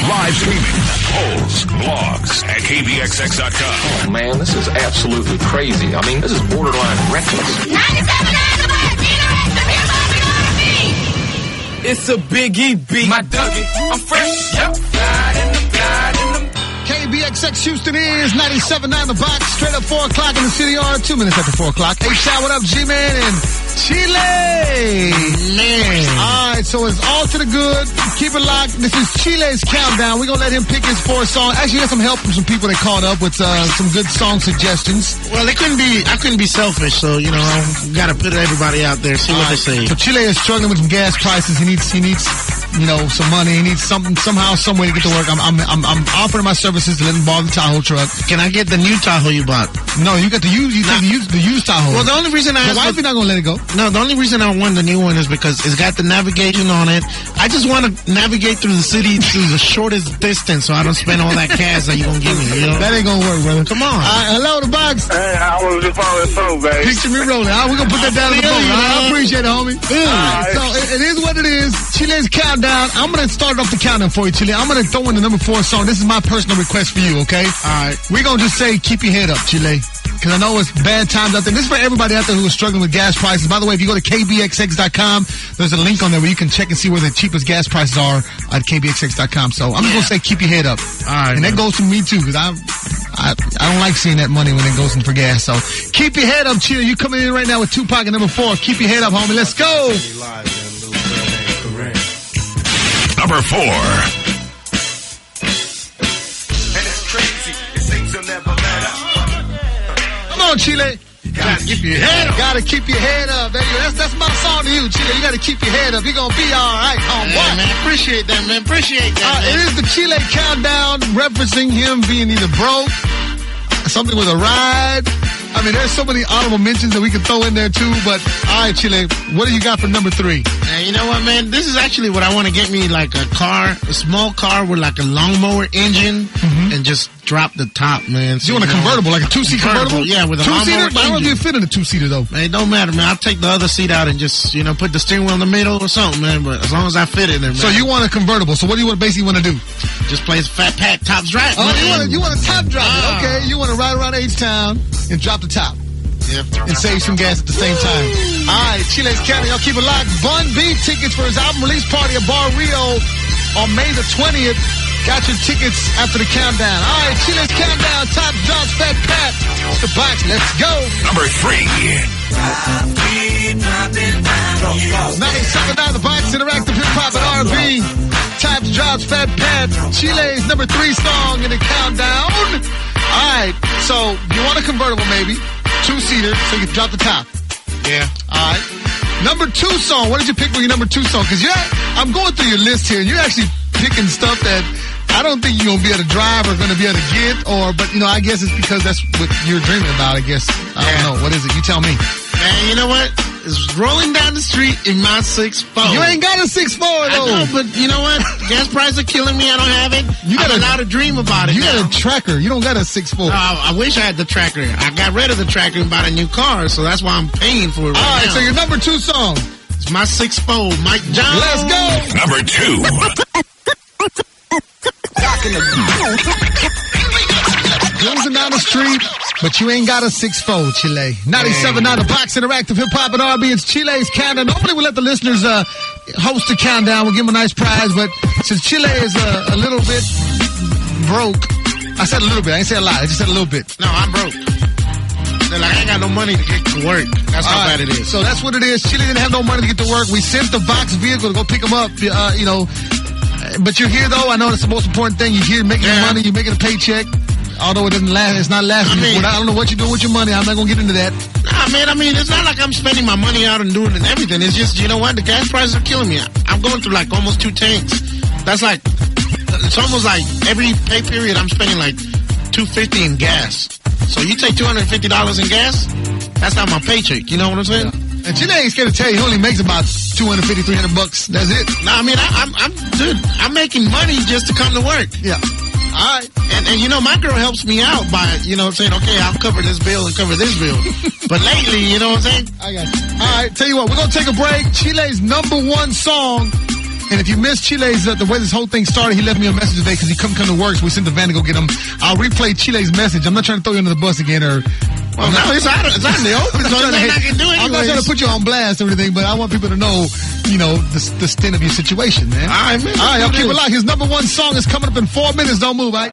Live streaming, polls, blogs at KBXX.com. Oh, man, this is absolutely crazy. I mean, this is borderline reckless. 97.9 The Box, the R&B. It's a Biggie beat. My Dougie, I'm fresh. Yep. KBXX Houston is 97.9 The Box. Straight up 4 o'clock in the city, or 2 minutes after 4 o'clock. H-Shot, what up, G-Man and Chile? Man. All right, so it's all to the good. Keep it locked. This is Chile's Countdown. We're going to let him pick his 4 songs. Actually, he got some help from some people that called up with some good song suggestions. Well, I couldn't be selfish, so, you know, I got to put everybody out there, see what they say. So Chile is struggling with some gas prices. He needs, you know, some money. He needs somehow, some way to get to work. I'm offering my services to let him borrow the Tahoe truck. Can I get the new Tahoe you bought? No, you got the used Tahoe. Well, the only reason the wife is not gonna let it go. No, the only reason I want the new one is because it's got the navigation on it. I just want to navigate through the city through the shortest distance, so I don't spend all that gas that you gonna give me. You know? That ain't gonna work, brother. Come on. Hello, The Box. Hey, I was just on the phone, baby. Picture me rolling. We're gonna put that down on the phone. I appreciate it, homie. So it is what it is. Chile's Countdown. I'm gonna start off the countdown for you, Chile. I'm gonna throw in the number 4 song. This is my personal request for you, okay? All right. We're gonna just say, keep your head up, Chile. Because I know it's bad times out there. This is for everybody out there who is struggling with gas prices. By the way, if you go to KBXX.com, there's a link on there where you can check and see where the cheapest gas prices are at KBXX.com. So I'm just going to say keep your head up. All right, and that goes for me, too, because I don't like seeing that money when it goes in for gas. So keep your head up, Chile. You coming in right now with Tupac at number 4. Keep your head up, homie. Let's go. Number 4. Come on, Chile. You gotta keep your head up. Gotta keep your head up, baby. That's my song to you, Chile. You gotta keep your head up. You're gonna be all right, homeboy. Yeah, man, appreciate that, man. Appreciate that, man. It is the Chile Countdown, referencing him being either broke, something with a ride. I mean, there's so many honorable mentions that we can throw in there, too. But, all right, Chile, what do you got for number 3? You know what, man? This is actually what I want to get me, like a car, a small car with like a lawnmower engine, and just drop the top, man. So you want a convertible, like a 2-seat convertible? Yeah, with a lawnmower engine. I don't know if you fit in a 2-seater, though. Man, it don't matter, man. I'll take the other seat out and just, you know, put the steering wheel in the middle or something, man. But as long as I fit in there, man. So you want a convertible. So what do you basically want to do? Just play Fat Pat Top Drive. Oh, you want to top drop it. Okay, you want to ride around H-Town and drop the top. Yeah. And save some gas at the same time. All right, Chile's County, y'all keep it locked. Bun B tickets for his album release party at Bar Rio on May the 20th. Got your tickets after the countdown. All right, Chile's Countdown, Top Drops, Fat Pat. The Box, let's go. Number 3. 97.9 The Box, interactive hip-hop and R&B. Top Drops, Fat Pat. Chile's number 3 song in the countdown. All right, so you want a convertible maybe. 2-seater, so you can drop the top. Yeah. All right. Number 2 song. What did you pick for your number 2 song? Because I'm going through your list here, and you're actually picking stuff that I don't think you're going to be able to drive or going to be able to get, but, you know, I guess it's because that's what you're dreaming about, I guess. I don't know. What is it? You tell me. Man, you know what? It's rolling down the street in my 6'4". You ain't got a 6'4", though. I know, but you know what? Gas prices are killing me. I don't have it. I'm allowed to dream about it. You got a tracker. You don't got a 6'4". I wish I had the tracker. I got rid of the tracker and bought a new car, so that's why I'm paying for it right now. All right, so your number 2 song. It's my 6'4", Mike Jones. Let's go. Number 2. Cruising down the street, but you ain't got a 6'4", Chile. 97.9 The Box, interactive hip-hop and R&B. It's Chile's Countdown. Normally we let the listeners host the countdown. We'll give them a nice prize, but since Chile is a little bit broke, I said a little bit. I didn't say a lot. I just said a little bit. No, I'm broke. Like, I ain't got no money to get to work. That's how bad it is. So that's what it is. Chile didn't have no money to get to work. We sent the Vox vehicle to go pick them up, you know. But you're here, though. I know that's the most important thing. You're here making money. You're making a paycheck. Although it doesn't last, it's not lasting. I don't know what you're doing with your money. I'm not going to get into that. Nah, man, I mean, it's not like I'm spending my money out and doing everything. It's just, you know what? The gas prices are killing me. I'm going through like almost 2 tanks. That's like, it's almost like every pay period I'm spending like $250 in gas. So you take $250 in gas, that's not my paycheck. You know what I'm saying? Yeah. And Chile ain't scared to tell you he only makes about $250, $300. That's it. Nah, I mean, I'm making money just to come to work. Yeah. All right. And you know, my girl helps me out by, you know, saying, okay, I'll cover this bill and cover this bill. But lately, you know what I'm saying? I got you. All right, tell you what, we're going to take a break. Chile's number 1 song And if you missed Chile's, the way this whole thing started, he left me a message today because he couldn't come to work, so we sent the van to go get him. I'll replay Chile's message. I'm not trying to throw you under the bus again or... Well, no, it's out in the open, so nothing I can do anyways. I'm not trying to put you on blast or anything, but I want people to know, the stint of your situation, man. All right, man. All right, I'll keep it locked. His number one song is coming up in 4 minutes. Don't move, all right?